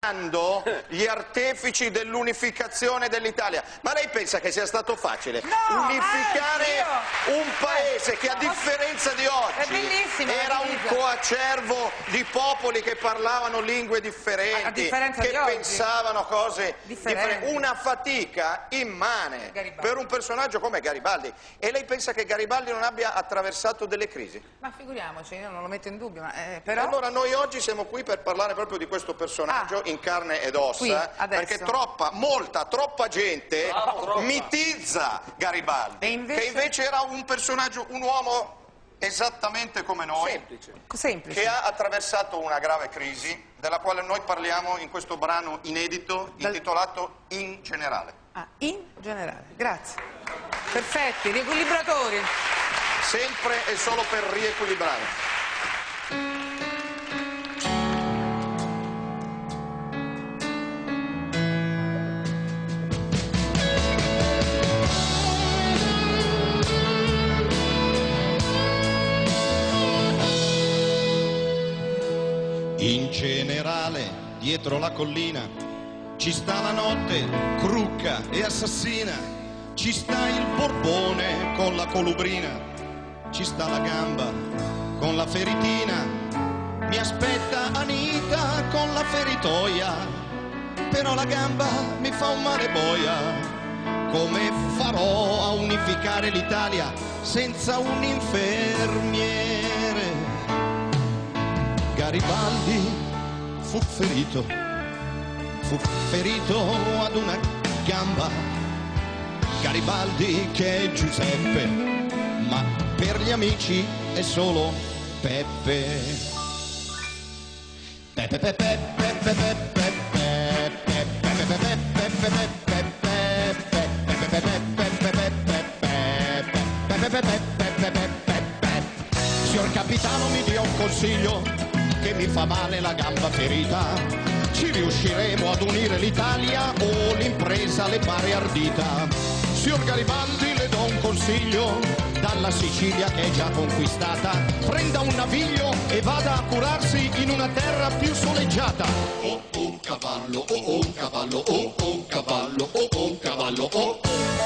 gli artefici dell'unificazione dell'Italia. Ma lei pensa che sia stato facile unificare un paese che a differenza di oggi era un coacervo di popoli che parlavano lingue differenti, che pensavano cose differenti? Una fatica immane per un personaggio come Garibaldi. E lei pensa che Garibaldi non abbia attraversato delle crisi? Ma figuriamoci, io non lo metto in dubbio, ma però... Allora noi oggi siamo qui per parlare proprio di questo personaggio in carne ed ossa, perché troppa gente mitizza Garibaldi, che invece era un personaggio, un uomo esattamente come noi, semplice, che ha attraversato una grave crisi, della quale noi parliamo in questo brano inedito intitolato In generale. In generale, grazie. Perfetti, riequilibratori. Sempre e solo per riequilibrare. In generale, dietro la collina, ci sta la notte, crucca e assassina, ci sta il Borbone con la colubrina, ci sta la gamba con la feritina, mi aspetta Anita con la feritoia, però la gamba mi fa un male boia. Come farò a unificare l'Italia senza un infermiere? Garibaldi fu ferito ad una gamba. Garibaldi che è Giuseppe, ma per gli amici è solo Peppe. Peppe Peppe Peppe Peppe Peppe. Signor capitano, mi dia un consiglio, che mi fa male la gamba ferita. Ci riusciremo ad unire l'Italia o l'impresa le pare ardita? Signor Garibaldi, le do un consiglio, dalla Sicilia che è già conquistata, prenda un naviglio e vada a curarsi in una terra più soleggiata. Oh un cavallo, oh un cavallo, oh un cavallo, oh un cavallo, oh.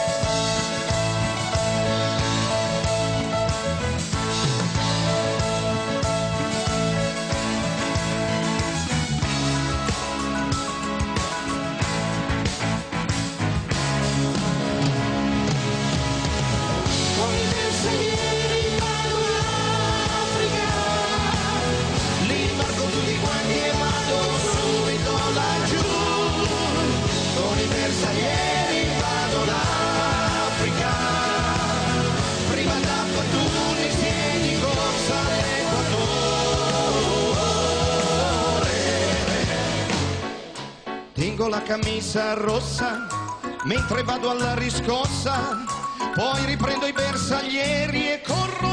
Tengo la camicia rossa mentre vado alla riscossa, poi riprendo i bersaglieri e corro